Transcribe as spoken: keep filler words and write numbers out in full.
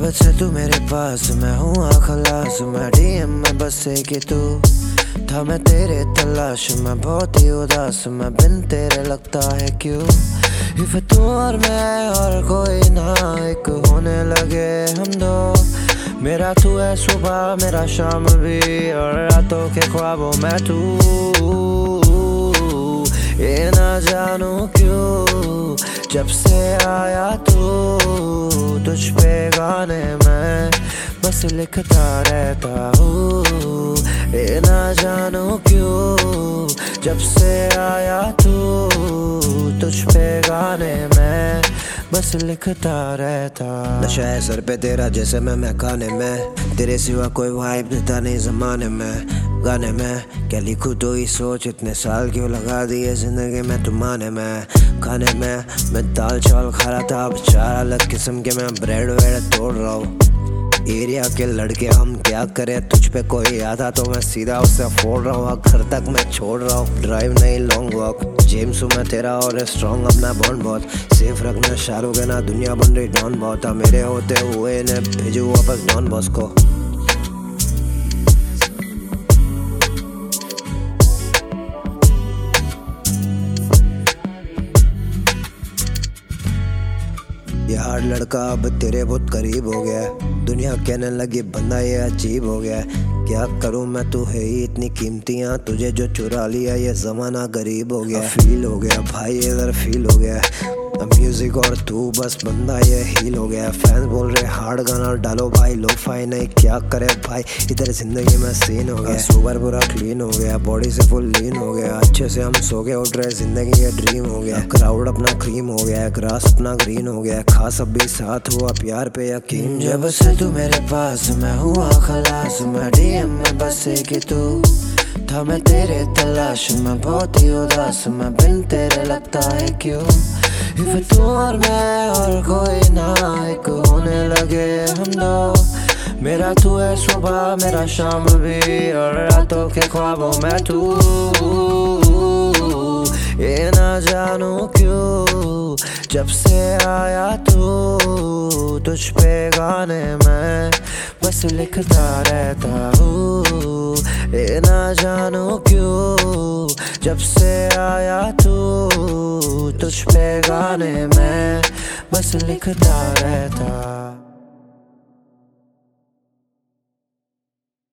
जब से तू मेरे पास मैं हुआ खलास, मैं डीएम में बस एक ही तू था, मैं तेरे तलाश में बहुत ही उदास, मैं बिन तेरे लगता है क्यों। इफ तू और मैं और कोई ना एक होने लगे हम दो, मेरा तू है सुबह मेरा शाम भी और रातों के ख्वाबों में तू। ये ना जानू क्यों जब से आया तू, तुझ पे गाने मैं बस लिखता रहता हूँ। ये ना जानू क्यों जब से आया तू, तुझ पे गाने मैं बस लिखता रहता। नशा है सर पे तेरा जैसे मैं मैं खाने में, तेरे सिवा कोई वाइब देता नहीं जमाने में। गाने में क्या लिखूं तो ही सोच, इतने साल क्यों लगा दिए जिंदगी में तू माने में। खाने में मैं दाल चावल खा रहा था, अब चार अलग किस्म के मैं ब्रेड वेड तोड़ रहा हूँ। एरिया के लड़के हम क्या करें, तुझ पे कोई आता तो मैं सीधा उसे फोड़ रहा हूँ, घर तक मैं छोड़ रहा हूँ। ड्राइव नहीं लॉन्ग वॉक, जेम्स हूँ मैं तेरा और स्ट्रॉन्ग अपना बॉन्ड बहुत सेफ रखना। शाहरुख है ना दुनिया बन रही डॉन बहुत, मेरे होते हुए ने भेजू वापस डॉन बॉस को। ये हार्ड लड़का अब तेरे बहुत करीब हो गया, दुनिया कहने लगी बंदा ये अजीब हो गया। क्या करूं मैं, तू है ही इतनी कीमतियां, तुझे जो चुरा लिया ये जमाना गरीब हो गया। फील हो गया भाई इधर फील हो गया, म्यूजिक और तू बस बंदा ये हील हो गया। फैंस बोल रहे हार्ड गाना डालो भाई, लो फाई नहीं क्या करे भाई, इधर जिंदगी में सीन हो गया। सुगर पूरा क्लीन हो गया, बॉडी से फुल लीन हो गया, अच्छे से हम सो के उठ रहे जिंदगी ये ड्रीम हो गया। क्राउड अपना क्रीम हो गया, ग्रास अपना ग्रीन हो गया, खास अब भी साथ हुआ प्यार पे यकीन। जब से तू मेरे पास मैं हुआ खलास, मैं डीएम में बस एक ही तू था, मैं तेरे तलाश में बहुत ही उदास, मैं बिन तेरे लगता है क्यों। इफ तू और मैं और कोई ना एक होने लगे हम दो, मेरा तू है सुबह मेरा शाम भी और रातों के ख्वाबों में तू। ये ना जानू क्यों जब से आया तू, तुझ पे गाने मैं बस लिखता रहता हूँ। ये ना जानू क्यों जब से आया तू, तुझ पे गाने मैं बस लिखता रहता।